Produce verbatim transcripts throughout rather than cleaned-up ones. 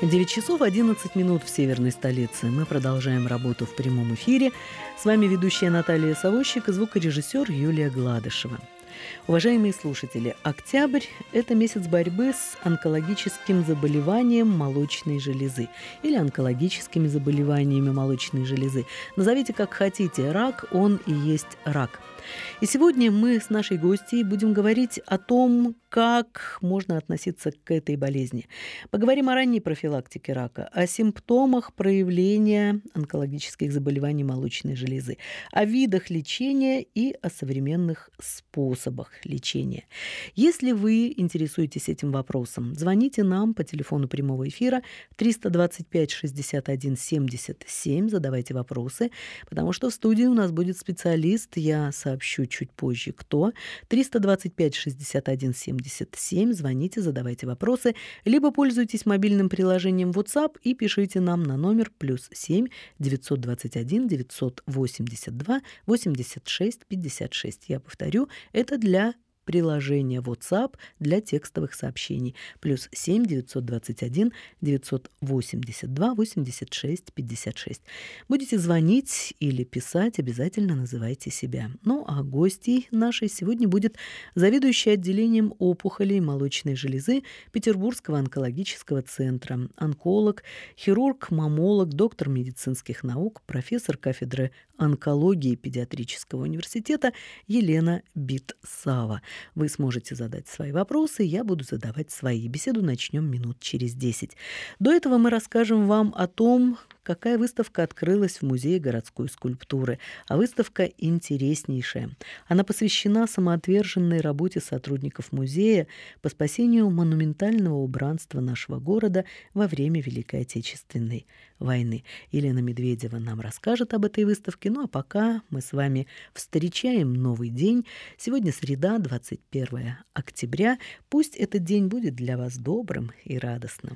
девять часов одиннадцать минут в северной столице. Мы продолжаем работу в прямом эфире. С вами ведущая Наталья Савощик и звукорежиссер Юлия Гладышева. Уважаемые слушатели, октябрь – это месяц борьбы с онкологическим заболеванием молочной железы или онкологическими заболеваниями молочной железы. Назовите как хотите, рак, он и есть рак. И сегодня мы с нашей гостьей будем говорить о том, как можно относиться к этой болезни. Поговорим о ранней профилактике рака, о симптомах проявления онкологических заболеваний молочной железы, о видах лечения и о современных способах лечения. Если вы интересуетесь этим вопросом, звоните нам по телефону прямого эфира триста двадцать пять шестьдесят один семьдесят семь, задавайте вопросы, потому что в студии у нас будет специалист, я сообщу чуть позже, кто. триста двадцать пять шестьдесят один семьдесят семь, звоните, задавайте вопросы, либо пользуйтесь мобильным приложением WhatsApp и пишите нам на номер плюс семь девятьсот двадцать один девятьсот восемьдесят два восемьдесят шесть пятьдесят шесть. Я повторю, это для приложение WhatsApp для текстовых сообщений. Плюс семь девятьсот двадцать один девятьсот восемьдесят два восемьдесят шесть пятьдесят шесть. Будете звонить или писать, обязательно называйте себя. Ну, а гостей нашей сегодня будет заведующий отделением опухолей молочной железы Петербургского онкологического центра, онколог, хирург, маммолог, доктор медицинских наук, профессор кафедры онкологии педиатрического университета Елена Битсава. Вы сможете задать свои вопросы, я буду задавать свои. Беседу начнем минут через десять. До этого мы расскажем вам о том, какая выставка открылась в Музее городской скульптуры. А выставка интереснейшая. Она посвящена самоотверженной работе сотрудников музея по спасению монументального убранства нашего города во время Великой Отечественной войны. Елена Медведева нам расскажет об этой выставке. Ну а пока мы с вами встречаем новый день. Сегодня среда, двадцать первое октября. Пусть этот день будет для вас добрым и радостным.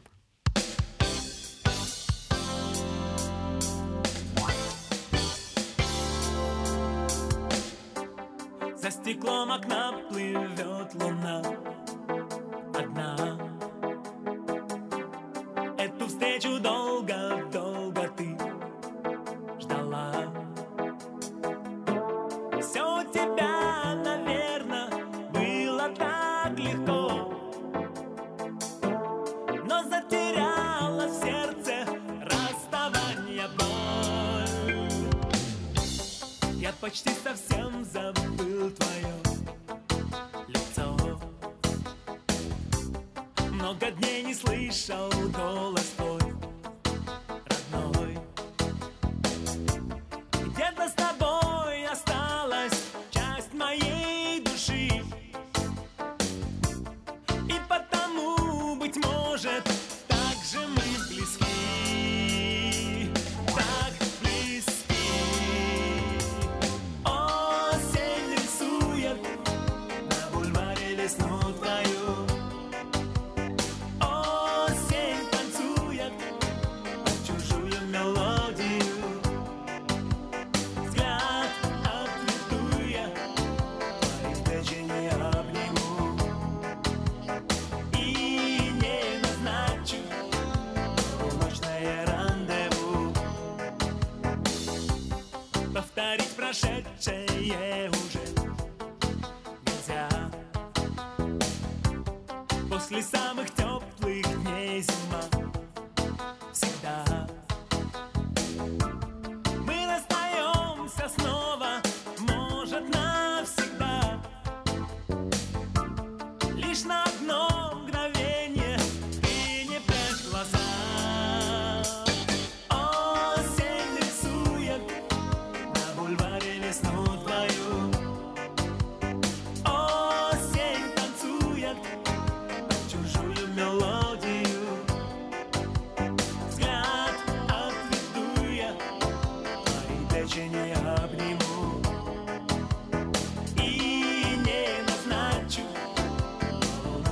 За стеклом окна плывет луна одна. Эту встречу долго-долго ты ждала. Все у тебя, наверное, было так легко, но затеряла в сердце расставание боль. Я почти совсем забыл твое лицо. Много дней не слышал голос твой родной. Где-то с тобой осталась часть моей души, и потому, быть может, так же мы близки, так близки. Осень рисует на бульваре весну твою. Осень танцует под чужую мелодию. Взгляд ответую я, твои плечи не обниму и не назначу полуночное рандеву. Повторить прошедшее уже нельзя. После самых теплых дней зима всегда. Мы расстаемся снова, может, навсегда. Лишь на одно мгновение ты не прячь глаза. Осень рисует на бульваре весну твою. Осень танцует под чужую мелодию. Взгляд отведу я, твои плечи не обниму и не назначу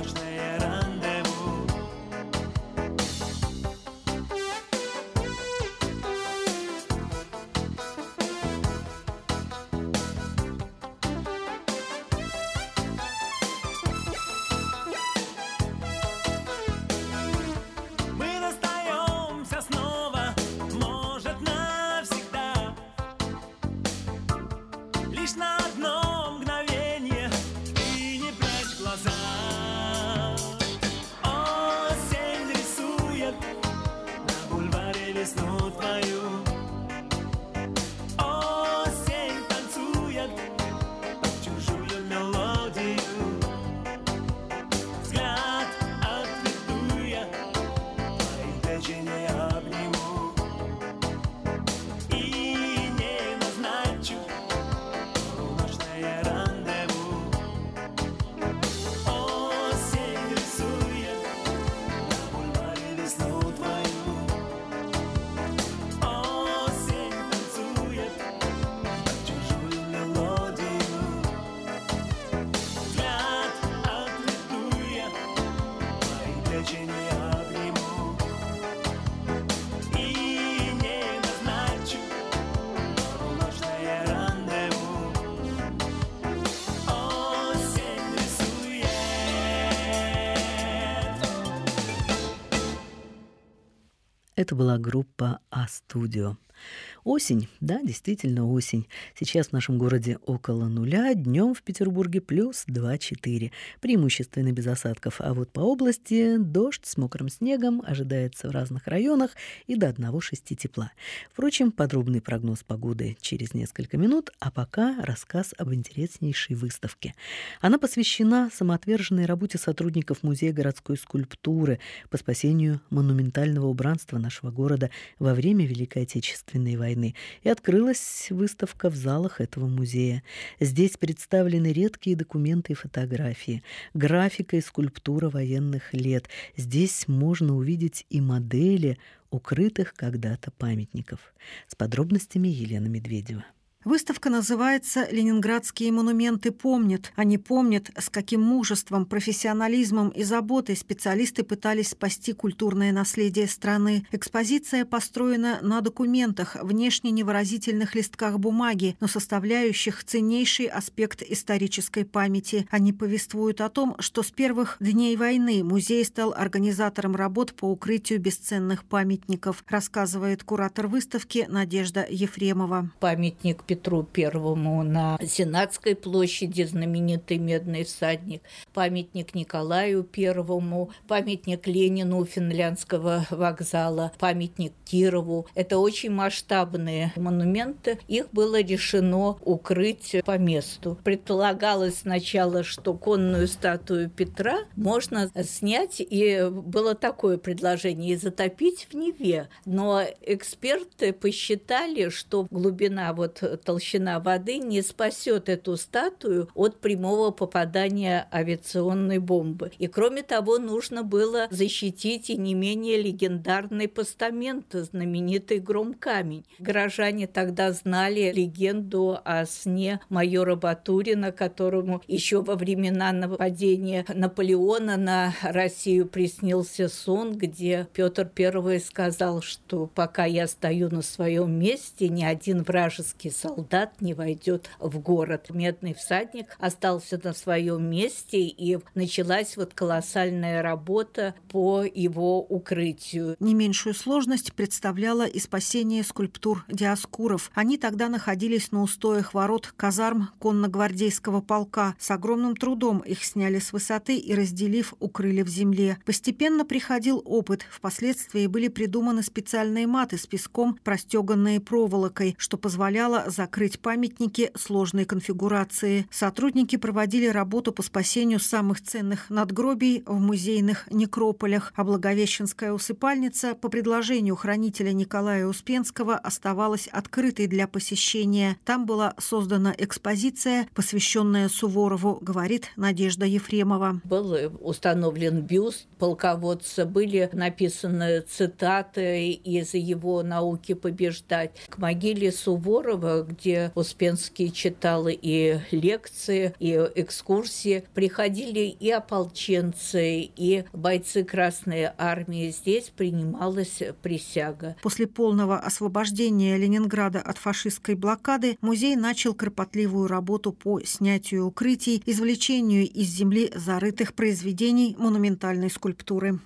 Это была группа А-студио. Осень, да, действительно осень. Сейчас в нашем городе около нуля, днем в Петербурге плюс два-четыре. Преимущественно без осадков, а вот по области дождь с мокрым снегом ожидается в разных районах и до одного-шести тепла. Впрочем, подробный прогноз погоды через несколько минут, а пока рассказ об интереснейшей выставке. Она посвящена самоотверженной работе сотрудников Музея городской скульптуры по спасению монументального убранства нашего города во время Великой Отечественной войны. И открылась выставка в залах этого музея. Здесь представлены редкие документы и фотографии, графика и скульптура военных лет. Здесь можно увидеть и модели укрытых когда-то памятников. С подробностями Елена Медведева. Выставка называется «Ленинградские монументы помнят». Они помнят, с каким мужеством, профессионализмом и заботой специалисты пытались спасти культурное наследие страны. Экспозиция построена на документах, внешне невыразительных листках бумаги, но составляющих ценнейший аспект исторической памяти. Они повествуют о том, что с первых дней войны музей стал организатором работ по укрытию бесценных памятников, рассказывает куратор выставки Надежда Ефремова. Памятник Петру Первому на Сенатской площади, знаменитый медный всадник, памятник Николаю Первому, памятник Ленину у Финляндского вокзала, памятник Кирову. Это очень масштабные монументы. Их было решено укрыть по месту. Предполагалось сначала, что конную статую Петра можно снять, и было такое предложение, и затопить в Неве. Но эксперты посчитали, что глубина вот толщина воды не спасет эту статую от прямого попадания авиационной бомбы. И кроме того, нужно было защитить и не менее легендарный постамент, знаменитый Гром-камень. Горожане тогда знали легенду о сне майора Батурина, которому еще во времена нападения Наполеона на Россию приснился сон, где Петр Первый сказал, что пока я стою на своем месте, ни один вражеский солдат не войдет в город. Медный всадник остался на своем месте, и началась вот колоссальная работа по его укрытию. Не меньшую сложность представляло и спасение скульптур Диоскуров. Они тогда находились на устоях ворот казарм конногвардейского полка. С огромным трудом их сняли с высоты и, разделив, укрыли в земле. Постепенно приходил опыт. Впоследствии были придуманы специальные маты с песком, простеганные проволокой, что позволяло закрыть памятники сложной конфигурации. Сотрудники проводили работу по спасению самых ценных надгробий в музейных некрополях, а Благовещенская усыпальница по предложению хранителя Николая Успенского оставалась открытой для посещения. Там была создана экспозиция, посвященная Суворову, говорит Надежда Ефремова. Был установлен бюст полководца, были написаны цитаты из его «Науки побеждать». К могиле Суворова, где Успенский читал и лекции, и экскурсии, приходили и ополченцы, и бойцы Красной армии. Здесь принималась присяга. После полного освобождения Ленинграда от фашистской блокады музей начал кропотливую работу по снятию укрытий, извлечению из земли зарытых произведений монументальной скульптуры.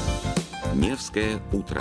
Невское утро.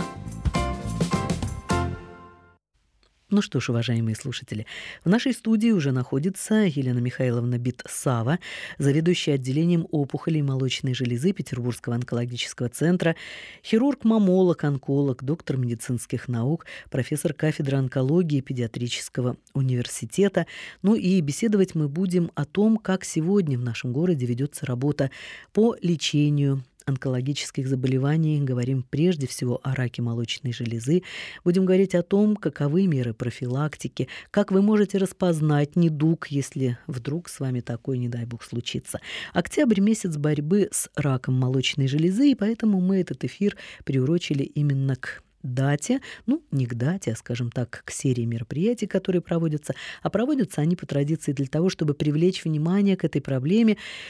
Ну что ж, уважаемые слушатели, в нашей студии уже находится Елена Михайловна Битсава, заведующая отделением опухолей молочной железы Петербургского онкологического центра, хирург-мамолог, онколог, доктор медицинских наук, профессор кафедры онкологии Педиатрического университета. Ну и беседовать мы будем о том, как сегодня в нашем городе ведется работа по лечению онкологических заболеваний. Говорим прежде всего о раке молочной железы. Будем говорить о том, каковы меры профилактики, как вы можете распознать недуг, если вдруг с вами такой, не дай бог, случится. Октябрь – месяц борьбы с раком молочной железы, и поэтому мы этот эфир приурочили именно к дате, ну, не к дате, а, скажем так, к серии мероприятий, которые проводятся, а проводятся они по традиции для того, чтобы привлечь внимание к этой проблеме,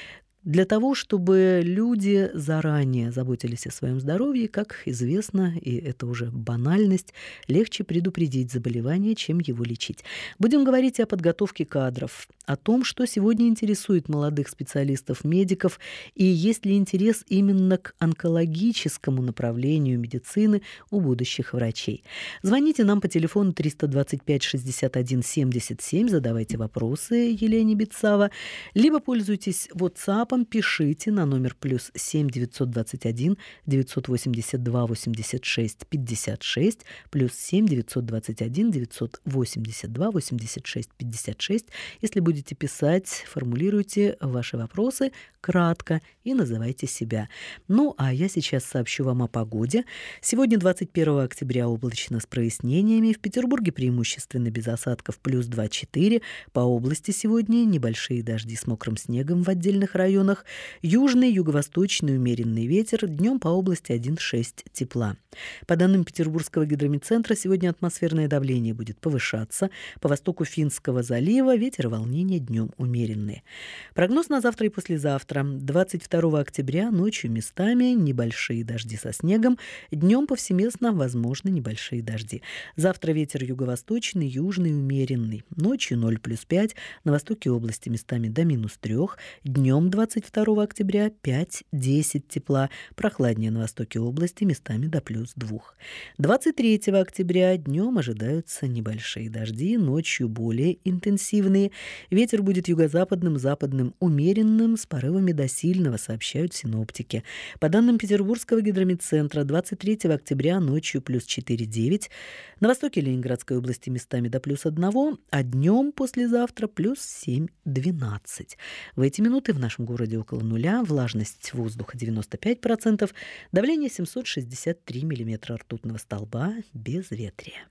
Для того, чтобы люди заранее заботились о своем здоровье, как известно, и это уже банальность, легче предупредить заболевание, чем его лечить. Будем говорить о подготовке кадров, о том, что сегодня интересует молодых специалистов-медиков, и есть ли интерес именно к онкологическому направлению медицины у будущих врачей. Звоните нам по телефону триста двадцать пять шестьдесят один семьдесят семь, задавайте вопросы Елене Битсава, либо пользуйтесь WhatsApp, пишите на номер плюс семь девятьсот двадцать один девятьсот восемьдесят два восемьдесят шесть пятьдесят шесть, плюс семь девятьсот двадцать один девятьсот восемьдесят два восемьдесят шесть пятьдесят шесть. Если будете писать, формулируйте ваши вопросы кратко и называйте себя. Ну, а я сейчас сообщу вам о погоде. Сегодня, двадцать первого октября, облачно с прояснениями. В Петербурге преимущественно без осадков, плюс два-четыре. По области сегодня небольшие дожди с мокрым снегом в отдельных районах. Южный, юго-восточный умеренный ветер. Днем по области один-шесть тепла. По данным Петербургского гидрометцентра, сегодня атмосферное давление будет повышаться. По востоку Финского залива ветер и волнение днем умеренные. Прогноз на завтра и послезавтра. двадцать второго октября ночью местами небольшие дожди со снегом. Днем повсеместно возможны небольшие дожди. Завтра ветер юго-восточный, южный умеренный. Ночью ноль плюс пять. На востоке области местами до минус три. Днем двадцать второго октября пять-десять тепла. Прохладнее на востоке области местами до плюс два. двадцать третьего октября днем ожидаются небольшие дожди, ночью более интенсивные. Ветер будет юго-западным, западным умеренным с порывами до сильного, сообщают синоптики. По данным Петербургского гидрометцентра, двадцать третьего октября ночью плюс четыре-девять. На востоке Ленинградской области местами до плюс один, а днем послезавтра плюс семь-двенадцать. В эти минуты в нашем городе около нуля, влажность воздуха девяносто пять процентов, давление семьсот шестьдесят три миллиметра ртутного столба, безветрие.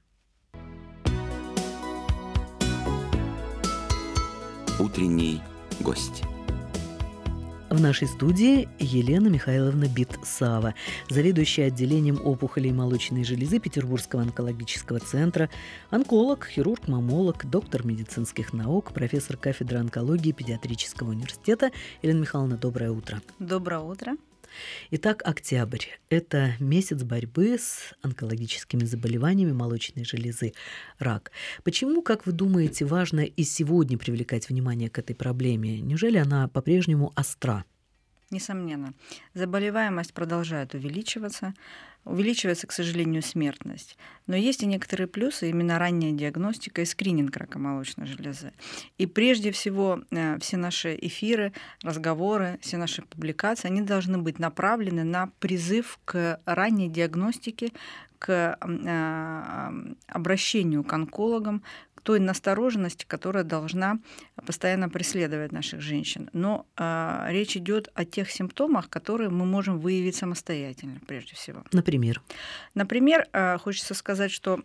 Утренний гость. В нашей студии Елена Михайловна Битсава, заведующая отделением опухолей молочной железы Петербургского онкологического центра, онколог, хирург-маммолог, доктор медицинских наук, профессор кафедры онкологии Педиатрического университета. Елена Михайловна, доброе утро. Доброе утро. Итак, октябрь – это месяц борьбы с онкологическими заболеваниями молочной железы, рак. Почему, как вы думаете, важно и сегодня привлекать внимание к этой проблеме? Неужели она по-прежнему остра? Несомненно. Заболеваемость продолжает увеличиваться. Увеличивается, к сожалению, смертность. Но есть и некоторые плюсы, именно ранняя диагностика и скрининг рака молочной железы. И прежде всего все наши эфиры, разговоры, все наши публикации, они должны быть направлены на призыв к ранней диагностике, к обращению к онкологам, той настороженности, которая должна постоянно преследовать наших женщин. Но э, речь идет о тех симптомах, которые мы можем выявить самостоятельно, прежде всего. Например? Например, э, хочется сказать, что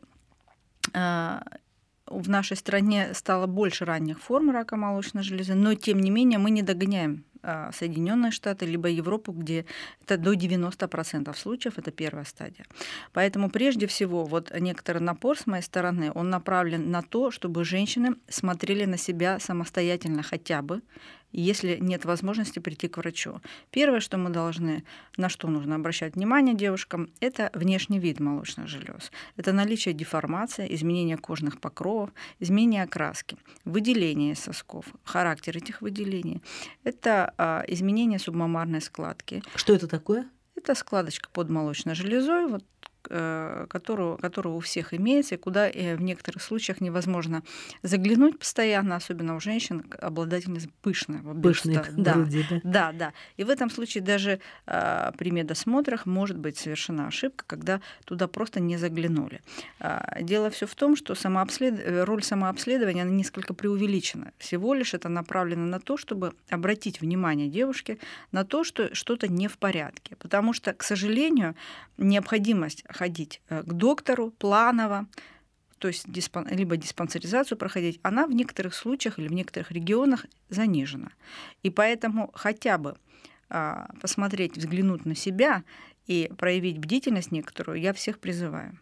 э, в нашей стране стало больше ранних форм рака молочной железы, но тем не менее мы не догоняем Соединенные Штаты, либо Европу, где это до девяноста процентов случаев, это первая стадия. Поэтому прежде всего вот некоторый напор с моей стороны, он направлен на то, чтобы женщины смотрели на себя самостоятельно хотя бы, если нет возможности прийти к врачу. Первое, что мы должны, на что нужно обращать внимание девушкам, это внешний вид молочных желез. Это наличие деформации, изменение кожных покровов, изменение окраски, выделение сосков, характер этих выделений. Это а, изменение субмамарной складки. Что это такое? Это складочка под молочной железой, вот, которую, которую у всех имеется, и куда в некоторых случаях невозможно заглянуть постоянно, особенно у женщин, обладательниц пышного бюста. Пышной груди, да. Да, да. И в этом случае даже а, при медосмотрах может быть совершена ошибка, когда туда просто не заглянули. А, дело все в том, что самообслед... роль самообследования она несколько преувеличена. Всего лишь это направлено на то, чтобы обратить внимание девушки на то, что что-то не в порядке. Потому что, к сожалению, необходимость ходить к доктору планово, то есть диспан... либо диспансеризацию проходить, она в некоторых случаях или в некоторых регионах занижена. И поэтому хотя бы а, посмотреть, взглянуть на себя и проявить бдительность некоторую я всех призываю.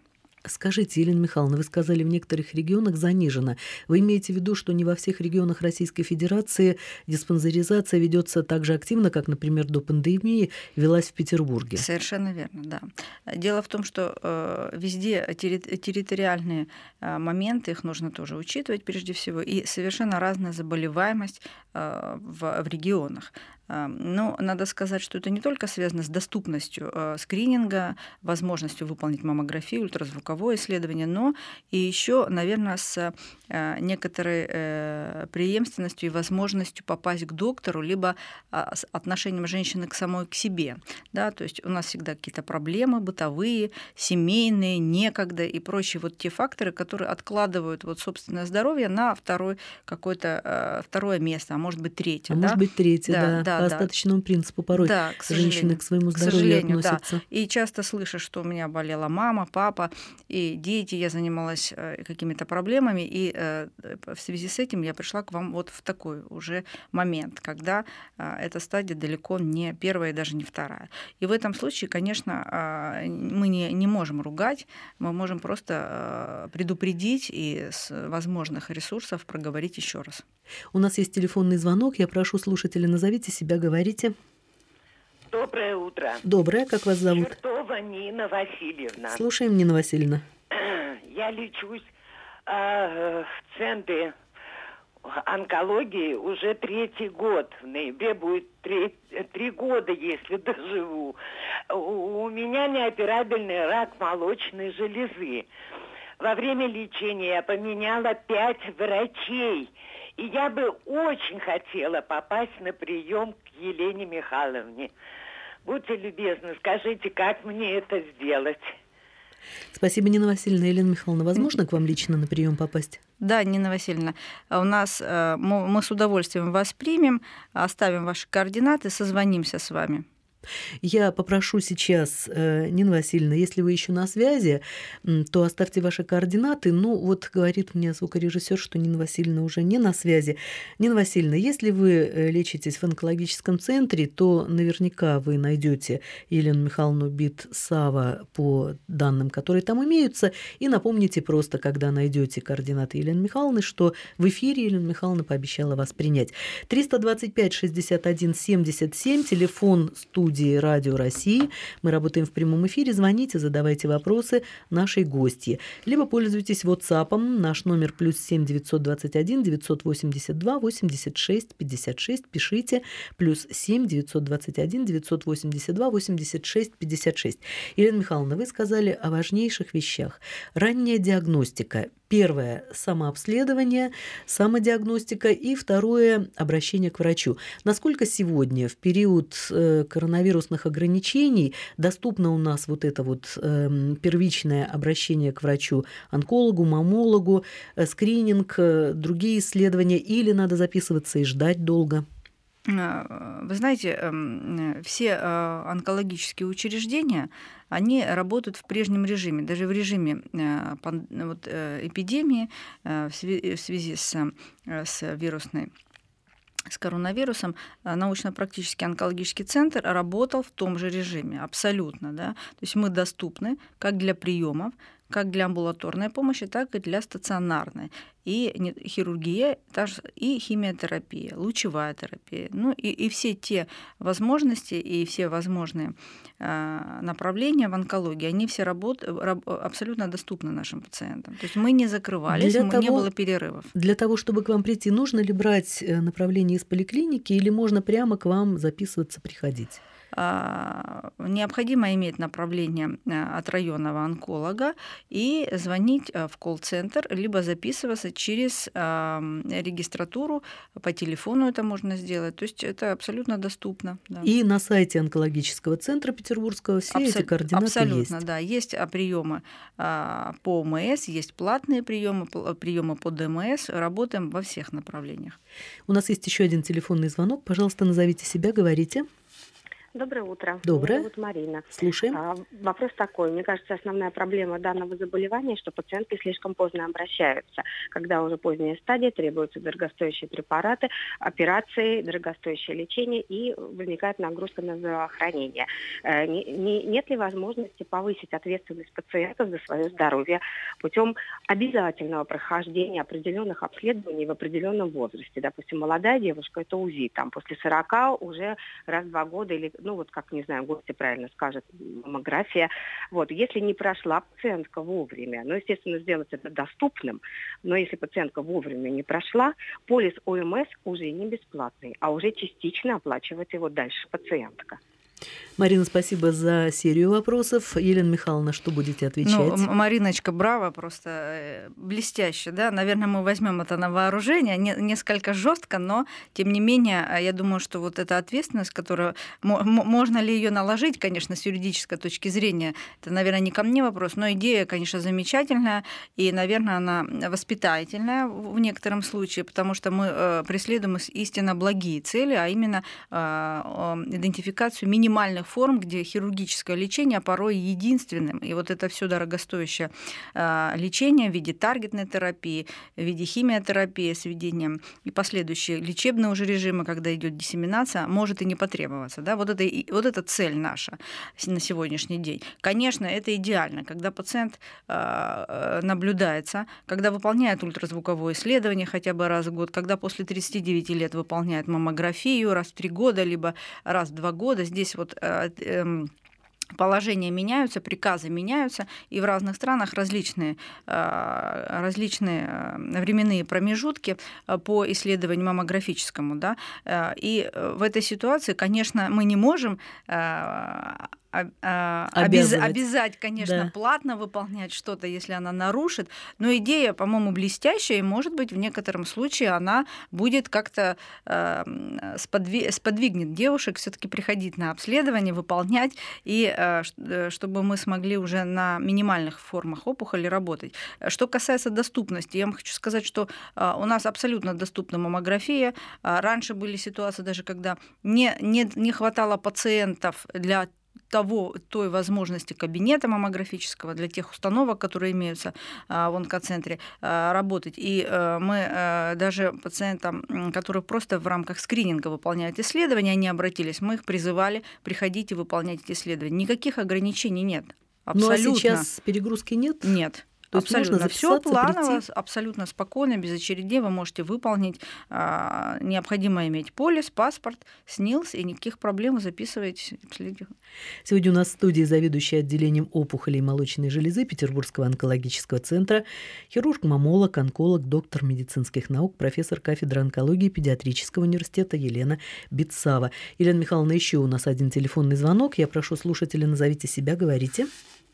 Скажите, Елена Михайловна, вы сказали, в некоторых регионах занижено. Вы имеете в виду, что не во всех регионах Российской Федерации диспансеризация ведется так же активно, как, например, до пандемии велась в Петербурге? Совершенно верно, да. Дело в том, что э, везде терри- территориальные э, моменты, их нужно тоже учитывать прежде всего, и совершенно разная заболеваемость э, в, в регионах. Но надо сказать, что это не только связано с доступностью скрининга, возможностью выполнить маммографию, ультразвуковое исследование, но и еще, наверное, с некоторой преемственностью и возможностью попасть к доктору, либо с отношением женщины к самой к себе. Да, то есть у нас всегда какие-то проблемы бытовые, семейные, некогда и прочие вот те факторы, которые откладывают вот собственное здоровье на второй, какое-то второе место, а может быть третье. А да? может быть третье, да. Да, да. По остаточному принципу порой да, к женщины к своему к здоровью относятся. Да. И часто слышишь, что у меня болела мама, папа и дети, я занималась какими-то проблемами, и в связи с этим я пришла к вам вот в такой уже момент, когда эта стадия далеко не первая и даже не вторая. И в этом случае, конечно, мы не, не можем ругать, мы можем просто предупредить и с возможных ресурсов проговорить еще раз. У нас есть телефонный звонок. Я прошу слушателя, назовите себя, говорите. Доброе утро. Доброе, как вас зовут? Чертова Нина Васильевна. Слушаем, Нина Васильевна. Я лечусь э, в центре онкологии уже третий год. В ноябре будет три, три года, если доживу. У, у меня неоперабельный рак молочной железы. Во время лечения я поменяла пять врачей. И я бы очень хотела попасть на прием к Елене Михайловне. Будьте любезны, скажите, как мне это сделать? Спасибо, Нина Васильевна. Елена Михайловна, возможно к вам лично на прием попасть? Да, Нина Васильевна, у нас мы с удовольствием вас примем, оставим ваши координаты, созвонимся с вами. Я попрошу сейчас, Нина Васильевна, если вы еще на связи, то оставьте ваши координаты. Ну, вот говорит мне звукорежиссер, что Нина Васильевна уже не на связи. Нина Васильевна, если вы лечитесь в онкологическом центре, то наверняка вы найдете Елену Михайловну Бит-Сава по данным, которые там имеются, и напомните просто, когда найдете координаты Елены Михайловны, что в эфире Елена Михайловна пообещала вас принять. триста двадцать пять шестьдесят один семьдесят семь, телефон студии Радио России. Мы работаем в прямом эфире. Звоните, задавайте вопросы нашей гостье. Либо пользуйтесь WhatsApp. Наш номер плюс семь девятьсот двадцать один девятьсот восемьдесят два восемьдесят шесть пятьдесят шесть. Пишите плюс семь девятьсот двадцать один девятьсот восемьдесят два восемьдесят шесть пятьдесят шесть. Елена Михайловна, вы сказали о важнейших вещах. Ранняя диагностика. Первое – самообследование, самодиагностика, и второе – обращение к врачу. Насколько сегодня, в период э, коронавирусных ограничений, доступно у нас вот это вот э, первичное обращение к врачу, онкологу, маммологу, э, скрининг, э, другие исследования, или надо записываться и ждать долго? Вы знаете, все онкологические учреждения, они работают в прежнем режиме, даже в режиме вот, эпидемии в связи с, с вирусной с коронавирусом. Научно-практический онкологический центр работал в том же режиме, абсолютно. Да? То есть мы доступны как для приемов, как для амбулаторной помощи, так и для стационарной. И хирургия, и химиотерапия, лучевая терапия. Ну и, и все те возможности, и все возможные э, направления в онкологии, они все работ, раб, абсолютно доступны нашим пациентам. То есть мы не закрывались, для мы, того, не было перерывов. Для того, чтобы к вам прийти, нужно ли брать направление из поликлиники, или можно прямо к вам записываться, приходить? Необходимо иметь направление от районного онколога и звонить в колл-центр, либо записываться через регистратуру, по телефону это можно сделать. То есть это абсолютно доступно. Да. И на сайте онкологического центра Петербургского все Абсол... эти координаты абсолютно, есть? Абсолютно, да. Есть приемы по ОМС, есть платные приемы, приемы по ДМС. Работаем во всех направлениях. У нас есть еще один телефонный звонок. Пожалуйста, назовите себя, говорите. Доброе утро. Доброе. Меня зовут Марина. Слушаем. А, вопрос такой. Мне кажется, основная проблема данного заболевания, что пациентки слишком поздно обращаются. Когда уже поздняя стадия, требуются дорогостоящие препараты, операции, дорогостоящее лечение и возникает нагрузка на здравоохранение. Э, не, не, нет ли возможности повысить ответственность пациентов за свое здоровье путем обязательного прохождения определенных обследований в определенном возрасте? Допустим, молодая девушка, это УЗИ, там после сорока уже раз в два года или ну вот как, не знаю, гости правильно скажет, маммография. Вот, если не прошла пациентка вовремя, ну, естественно, сделать это доступным, но если пациентка вовремя не прошла, полис ОМС уже не бесплатный, а уже частично оплачивает его дальше пациентка. Марина, спасибо за серию вопросов. Елена Михайловна, что будете отвечать? Ну, Мариночка, браво, просто блестяще, да. Наверное, мы возьмем это на вооружение, не, несколько жестко, но тем не менее, я думаю, что вот эта ответственность, которая можно ли ее наложить, конечно, с юридической точки зрения, это, наверное, не ко мне вопрос, но идея, конечно, замечательная и, наверное, она воспитательная в некотором случае, потому что мы преследуем истинно благие цели, а именно идентификацию минимальных форм, где хирургическое лечение порой единственным. И вот это все дорогостоящее лечение в виде таргетной терапии, в виде химиотерапии с введением и последующие лечебные уже режимы, когда идет диссеминация, может и не потребоваться. Да? Вот, это, вот это цель наша на сегодняшний день. Конечно, это идеально, когда пациент наблюдается, когда выполняет ультразвуковое исследование хотя бы раз в год, когда после тридцати девяти лет выполняет маммографию раз в три года, либо раз в два года. Здесь вот положения меняются, приказы меняются, и в разных странах различные, различные временные промежутки по исследованию маммографическому. Да? И в этой ситуации, конечно, мы не можем Обяз... обязать, конечно, да. платно выполнять что-то, если она нарушит, но идея, по-моему, блестящая, и, может быть, в некотором случае она будет как-то э, сподвиг... сподвигнет девушек все-таки приходить на обследование, выполнять, и э, чтобы мы смогли уже на минимальных формах опухоли работать. Что касается доступности, я вам хочу сказать, что э, у нас абсолютно доступна маммография. Раньше были ситуации даже, когда не, не, не хватало пациентов для того, той возможности кабинета маммографического для тех установок, которые имеются в онкоцентре, работать. И мы даже пациентам, которые просто в рамках скрининга выполняют исследования, они обратились, мы их призывали приходить и выполнять эти исследования. Никаких ограничений нет. Абсолютно. Ну а сейчас перегрузки нет? Нет. То абсолютно все планово, прийти? Абсолютно спокойно, без очередей вы можете выполнить. А, необходимо иметь полис, паспорт, СНИЛС, и никаких проблем вы записываете. Сегодня у нас в студии заведующий отделением опухолей молочной железы Петербургского онкологического центра, хирург-маммолог, онколог, доктор медицинских наук, профессор кафедры онкологии Педиатрического университета Елена Битсава. Елена Михайловна, еще у нас один телефонный звонок. Я прошу слушателя, назовите себя, говорите.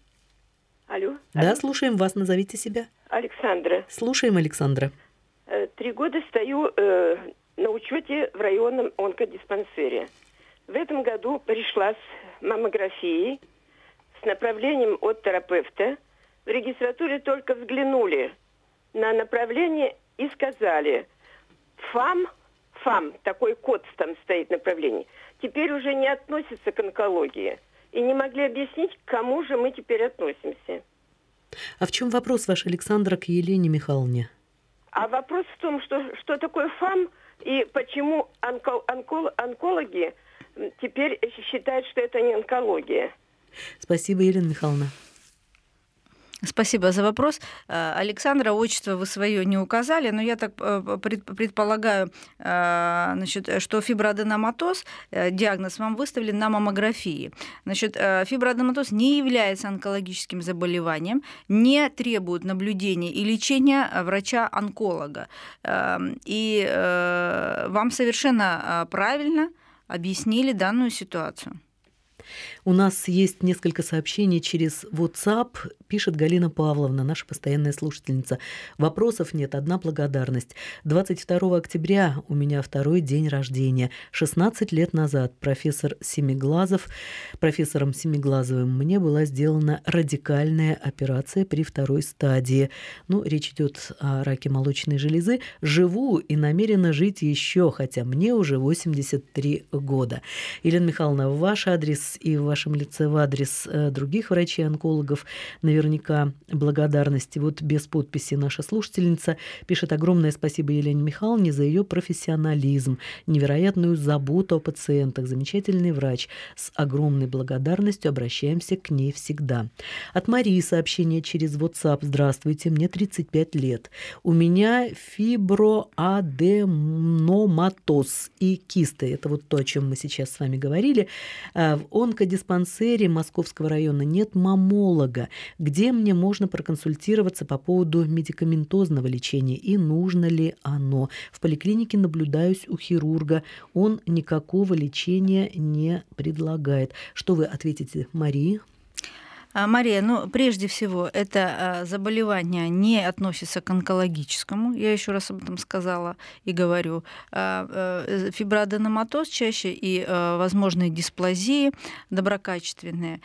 Алло. Да, Алло. слушаем вас, назовите себя. Александра. Слушаем, Александра. Три года стою э, на учете в районном онкодиспансере. В этом году пришла с маммографией, с направлением от терапевта. В регистратуре только взглянули на направление и сказали ФАМ, ФАМ, такой код там стоит направление, теперь уже не относится к онкологии. И не могли объяснить, к кому же мы теперь относимся. А в чем вопрос ваш, Александра, к Елене Михайловне? А вопрос в том, что, что такое ФАМ и почему онко, онкол, онкологи теперь считают, что это не онкология. Спасибо, Елена Михайловна. Спасибо за вопрос. Александра, отчество вы свое не указали, но я так предполагаю, значит, что фиброаденоматоз, диагноз вам выставлен на маммографии. Значит, фиброаденоматоз не является онкологическим заболеванием, не требует наблюдения и лечения врача-онколога. И вам совершенно правильно объяснили данную ситуацию. У нас есть несколько сообщений через WhatsApp. Пишет Галина Павловна, наша постоянная слушательница. Вопросов нет, одна благодарность. двадцать второго октября у меня второй день рождения. шестнадцать лет назад профессор Семиглазов, профессором Семиглазовым мне была сделана радикальная операция при второй стадии. Ну, речь идет о раке молочной железы. Живу и намерена жить еще, хотя мне уже восемьдесят три года. Елена Михайловна, ваш адрес и в вашем лице в адрес других врачей-онкологов наверняка благодарности. Вот без подписи наша слушательница пишет: огромное спасибо Елене Михайловне за ее профессионализм, невероятную заботу о пациентах, замечательный врач. С огромной благодарностью обращаемся к ней всегда. От Марии сообщение через WhatsApp. Здравствуйте, мне тридцать пять лет. У меня фиброаденоматоз и кисты. Это вот то, о чем мы сейчас с вами говорили. В онкодиспансере Московского района нет маммолога. Где мне можно проконсультироваться по поводу медикаментозного лечения и нужно ли оно? В поликлинике наблюдаюсь у хирурга. Он никакого лечения не предлагает. Что вы ответите Марии? Мария, ну, прежде всего, это заболевание не относится к онкологическому, я еще раз об этом сказала и говорю. Фиброаденоматоз чаще и возможные дисплазии доброкачественные,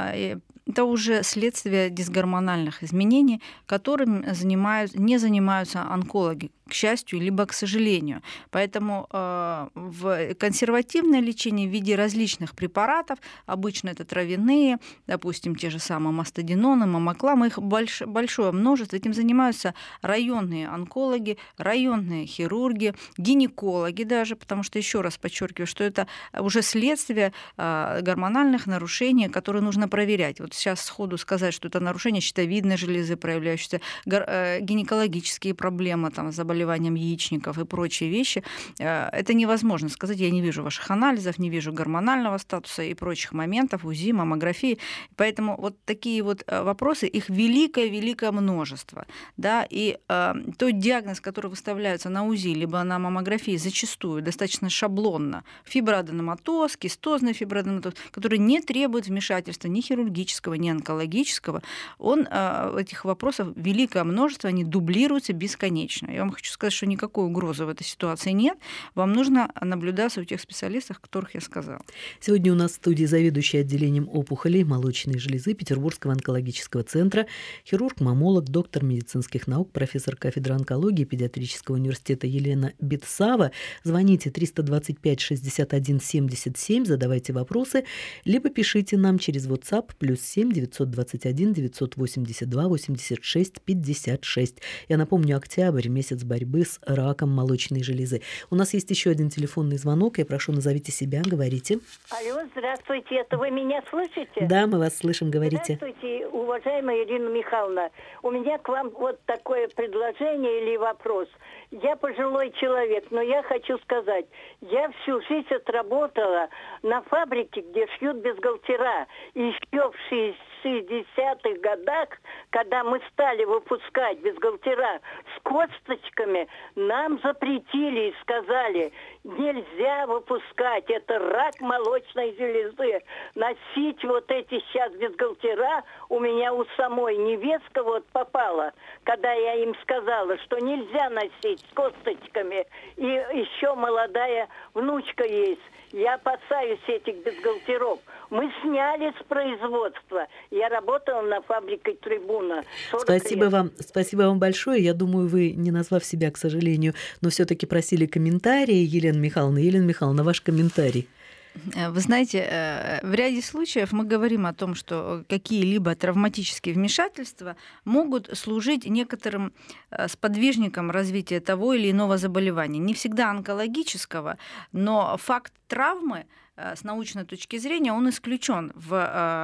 это уже следствие дисгормональных изменений, которыми занимают, не занимаются онкологи, к счастью, либо к сожалению. Поэтому э, в консервативное лечение в виде различных препаратов, обычно это травяные, допустим, те же самые мастодиноны, мамоклам, их больш, большое множество. Этим занимаются районные онкологи, районные хирурги, гинекологи даже, потому что, еще раз подчеркиваю, что это уже следствие э, гормональных нарушений, которые нужно проверять. Вот сейчас сходу сказать, что это нарушение щитовидной железы, проявляющиеся э, гинекологические проблемы, там, заболевания яичников и прочие вещи, это невозможно сказать. Я не вижу ваших анализов, не вижу гормонального статуса и прочих моментов, УЗИ, маммографии. Поэтому вот такие вот вопросы, их великое-великое множество. Да? И э, тот диагноз, который выставляется на УЗИ, либо на маммографии, зачастую достаточно шаблонно. Фиброаденоматоз, кистозный фиброаденоматоз, который не требует вмешательства ни хирургического, ни онкологического. Он, э, этих вопросов великое множество, они дублируются бесконечно. Я вам хочу сказать, что никакой угрозы в этой ситуации нет. Вам нужно наблюдаться у тех специалистов, о которых я сказала. Сегодня у нас в студии заведующий отделением опухолей молочной железы Петербургского онкологического центра, хирург-маммолог, доктор медицинских наук, профессор кафедры онкологии Педиатрического университета Елена Битсава. Звоните триста двадцать пять шестьдесят один семьдесят семь, задавайте вопросы, либо пишите нам через WhatsApp плюс семь девятьсот двадцать один девятьсот восемьдесят два восемьдесят шесть пятьдесят шесть. Я напомню, октябрь, месяц борьбы с раком молочной железы. У нас есть еще один телефонный звонок. Я прошу, назовите себя, говорите. Алло, здравствуйте, это вы меня слышите? Да, мы вас слышим, говорите. Здравствуйте, уважаемая Ирина Михайловна. У меня к вам вот такое предложение или вопрос. Я пожилой человек, но я хочу сказать, я всю жизнь отработала на фабрике, где шьют бюстгальтера. И еще в шестидесятых годах, когда мы стали выпускать бюстгальтера с косточками, нам запретили и сказали, нельзя выпускать, это рак молочной железы. Носить вот эти сейчас бюстгальтера у меня у самой невестка вот попала, когда я им сказала, что нельзя носить с косточками. И еще молодая внучка есть. Я опасаюсь этих бюстгальтеров. Мы сняли с производства. Я работала на фабрике «Трибуна». Спасибо вам, спасибо вам большое. Я думаю, вы, не назвав себя, к сожалению, но все-таки просили комментарии, Елена Михайловна. Елена Михайловна, ваш комментарий. Вы знаете, в ряде случаев мы говорим о том, что какие-либо травматические вмешательства могут служить некоторым сподвижником развития того или иного заболевания. Не всегда онкологического, но факт травмы с научной точки зрения он исключен в,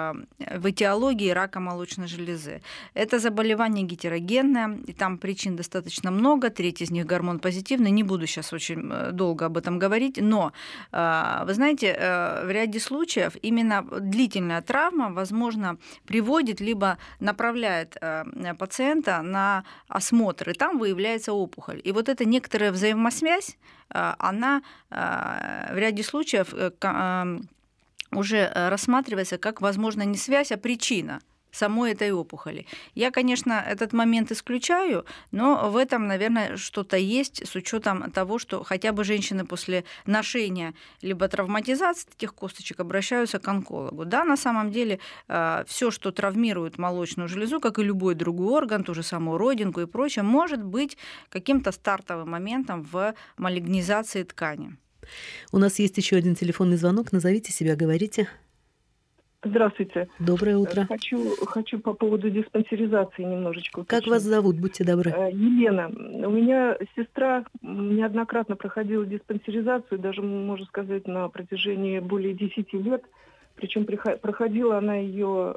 в этиологии рака молочной железы. Это заболевание гетерогенное, и там причин достаточно много, треть из них гормон-позитивный, не буду сейчас очень долго об этом говорить, но, вы знаете, в ряде случаев именно длительная травма, возможно, приводит либо направляет пациента на осмотр, и там выявляется опухоль. И вот эта некоторая взаимосвязь, она в ряде случаев уже рассматривается как, возможно, не связь, а причина самой этой опухоли. Я, конечно, этот момент исключаю, но в этом, наверное, что-то есть с учетом того, что хотя бы женщины после ношения либо травматизации таких косточек обращаются к онкологу. Да, на самом деле все, что травмирует молочную железу, как и любой другой орган, ту же самую родинку и прочее, может быть каким-то стартовым моментом в малигнизации ткани. У нас есть еще один телефонный звонок. Назовите себя, говорите. Здравствуйте. Доброе утро. Хочу, хочу по поводу диспансеризации немножечко уточнить. Как вас зовут, будьте добры? Елена. У меня сестра неоднократно проходила диспансеризацию, даже, можно сказать, на протяжении более десяти лет. Причем проходила она ее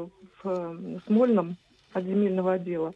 в Смольном от земельного отдела.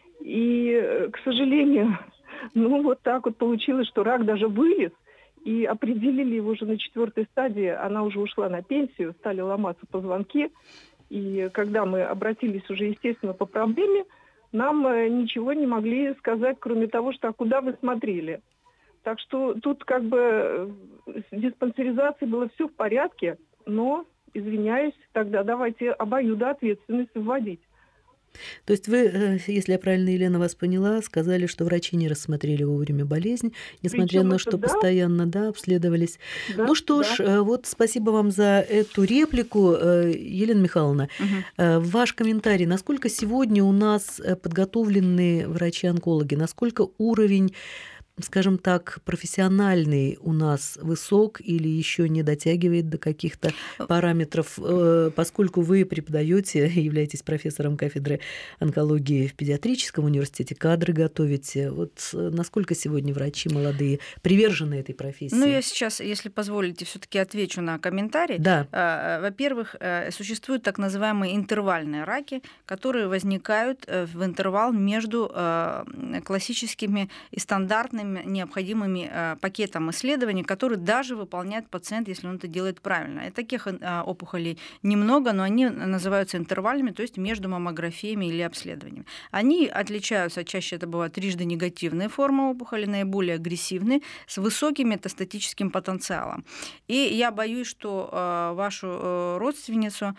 И, к сожалению, ну вот так вот получилось, что рак даже вылез. И определили его уже на четвертой стадии, она уже ушла на пенсию, стали ломаться позвонки. И когда мы обратились уже, естественно, по проблеме, нам ничего не могли сказать, кроме того, что «а куда вы смотрели?». Так что тут как бы с диспансеризацией было все в порядке, но, извиняюсь, тогда давайте обоюдоответственность вводить. То есть вы, если я правильно, Елена, вас поняла, сказали, что врачи не рассмотрели вовремя болезнь, несмотря Причем на это, что да? постоянно да, обследовались. Да, ну что ж, да. вот спасибо вам за эту реплику, Елена Михайловна. Угу. Ваш комментарий, насколько сегодня у нас подготовлены врачи-онкологи, насколько уровень, скажем так, профессиональный у нас высок или еще не дотягивает до каких-то параметров, поскольку вы преподаете, являетесь профессором кафедры онкологии в педиатрическом университете, кадры готовите. Вот насколько сегодня врачи молодые привержены этой профессии? Ну, я сейчас, если позволите, все-таки отвечу на комментарий. Да. Во-первых, существуют так называемые интервальные раки, которые возникают в интервал между классическими и стандартными необходимыми э, пакетом исследований, которые даже выполняет пациент, если он это делает правильно. И таких э, опухолей немного, но они называются интервальными, то есть между маммографиями или обследованиями. Они отличаются, чаще это бывают трижды негативные формы опухоли, наиболее агрессивные, с высоким метастатическим потенциалом. И я боюсь, что э, вашу э, родственницу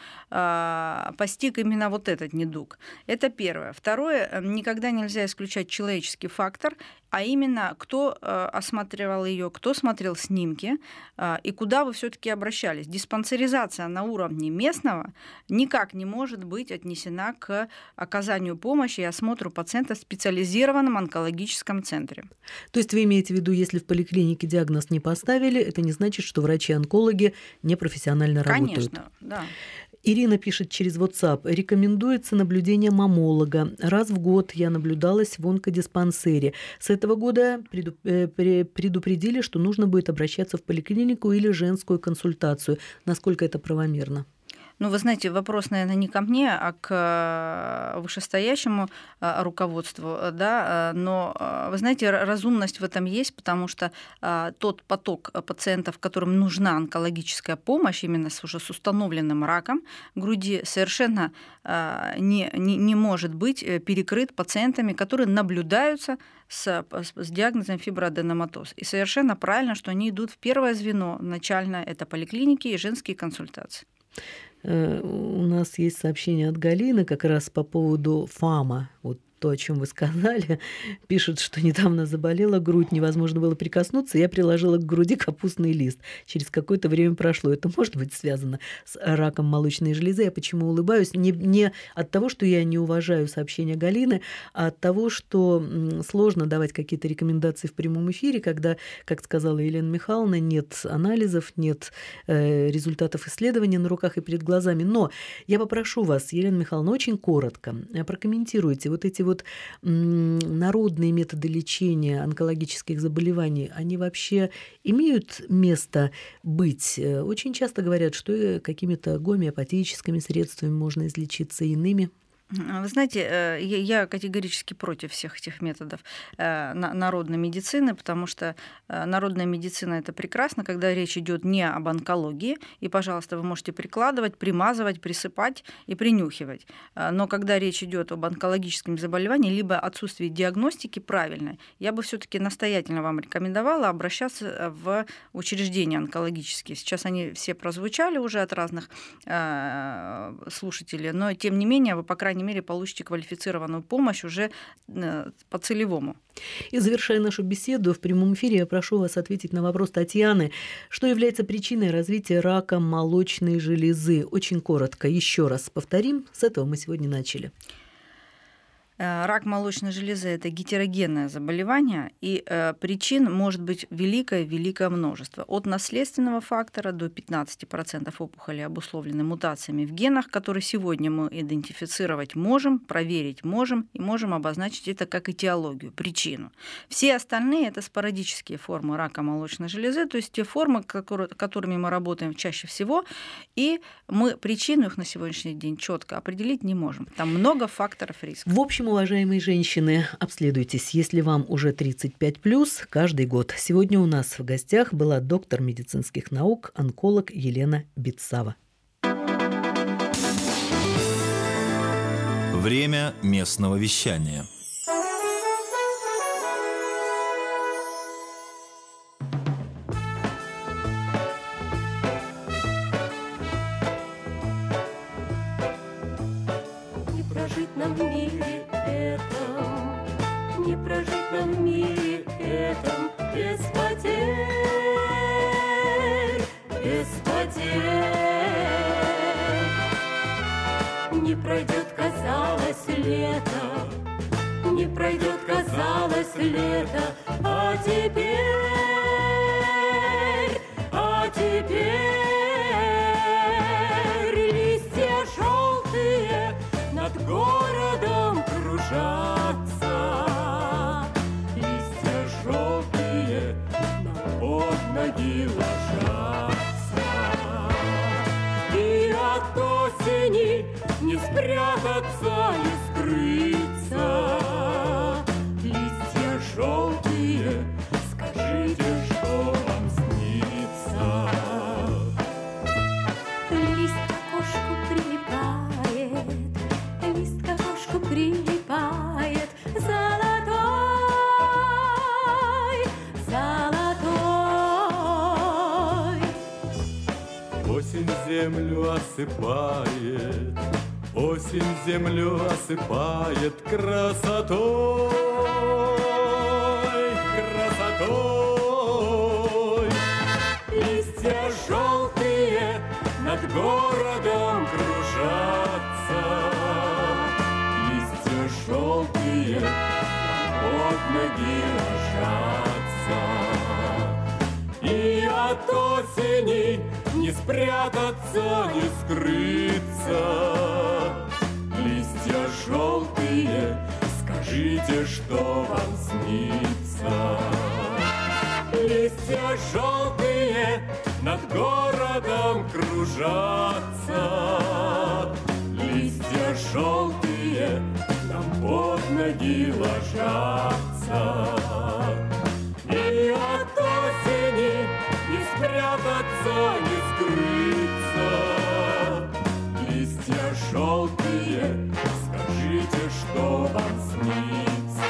э, постиг именно вот этот недуг. Это первое. Второе, никогда нельзя исключать человеческий фактор, а именно, кто э, осматривал ее, кто смотрел снимки э, и куда вы все-таки обращались. Диспансеризация на уровне местного никак не может быть отнесена к оказанию помощи и осмотру пациента в специализированном онкологическом центре. То есть вы имеете в виду, если в поликлинике диагноз не поставили, это не значит, что врачи-онкологи непрофессионально работают? Конечно, да. Ирина пишет через WhatsApp. Рекомендуется наблюдение маммолога. Раз в год я наблюдалась в онкодиспансере. С этого года предупредили, что нужно будет обращаться в поликлинику или женскую консультацию. Насколько это правомерно? Ну, вы знаете, вопрос, наверное, не ко мне, а к вышестоящему руководству, да, но, вы знаете, разумность в этом есть, потому что тот поток пациентов, которым нужна онкологическая помощь, именно с уже с установленным раком груди, совершенно не, не, не может быть перекрыт пациентами, которые наблюдаются с, с диагнозом фиброаденоматоз. И совершенно правильно, что они идут в первое звено начальное, это поликлиники и женские консультации. У нас есть сообщение от Галины как раз по поводу ФАМа. Вот то, о чем вы сказали. Пишет, что недавно заболела грудь, невозможно было прикоснуться. Я приложила к груди капустный лист. Через какое-то время прошло. Это может быть связано с раком молочной железы. Я почему улыбаюсь? Не, не от того, что я не уважаю сообщения Галины, а от того, что сложно давать какие-то рекомендации в прямом эфире, когда, как сказала Елена Михайловна, нет анализов, нет э, результатов исследования на руках и перед глазами. Но я попрошу вас, Елена Михайловна, очень коротко прокомментируйте вот эти вот Вот народные методы лечения онкологических заболеваний, они вообще имеют место быть? Очень часто говорят, что какими-то гомеопатическими средствами можно излечиться, иными. Вы знаете, я категорически против всех этих методов народной медицины, потому что народная медицина — это прекрасно, когда речь идет не об онкологии, и, пожалуйста, вы можете прикладывать, примазывать, присыпать и принюхивать. Но когда речь идет об онкологическом заболевании, либо отсутствии диагностики правильной, я бы все-таки настоятельно вам рекомендовала обращаться в учреждения онкологические. Сейчас они все прозвучали уже от разных слушателей, но тем не менее вы, по крайней мере, получите квалифицированную помощь уже по целевому. И завершая нашу беседу в прямом эфире, я прошу вас ответить на вопрос Татьяны. Что является причиной развития рака молочной железы? Очень коротко, еще раз повторим. С этого мы сегодня начали. Рак молочной железы – это гетерогенное заболевание, и э, причин может быть великое-великое множество. От наследственного фактора до пятнадцати процентов опухолей обусловлены мутациями в генах, которые сегодня мы идентифицировать можем, проверить можем, и можем обозначить это как этиологию, причину. Все остальные – это спорадические формы рака молочной железы, то есть те формы, которые, которыми мы работаем чаще всего, и мы причину их на сегодняшний день четко определить не можем. Там много факторов риска. В общем, уважаемые женщины, обследуйтесь, если вам уже тридцать пять плюс, каждый год. Сегодня у нас в гостях была доктор медицинских наук, онколог Елена Битсава. Время местного вещания. Не прожить нам в мире этом, не прожить нам в мире этом без потерь, без потерь. Не пройдет, казалось, лето, не пройдет, казалось, лето, а теперь, а теперь листья желтые над городом кружатся, листья желтые нам под ноги ложатся, и от осени не спрятаться, не скрыться. Листья желтые, скажите, что вам снится? Лист к окошку прилипает, лист к окошку прилипает, золотой, золотой. Осень землю осыпает, осень землю осыпает красотой, красотой. Листья желтые над городом кружатся, листья желтые под ноги ложатся, и от осени не спрятаться, не скрыться. Листья желтые, скажите, что вам снится? Листья желтые над городом кружатся, листья желтые нам под ноги ложатся, и от осени не спрятаться, не скрыться. Листья желтые, скажите, что вам снится?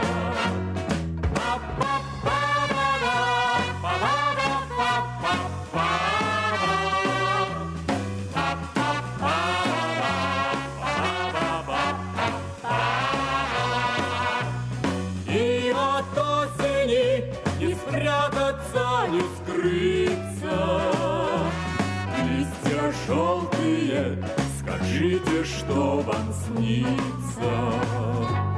И от осени не спрятаться, не скрыться. Листья желтые, скажите, что вам снится?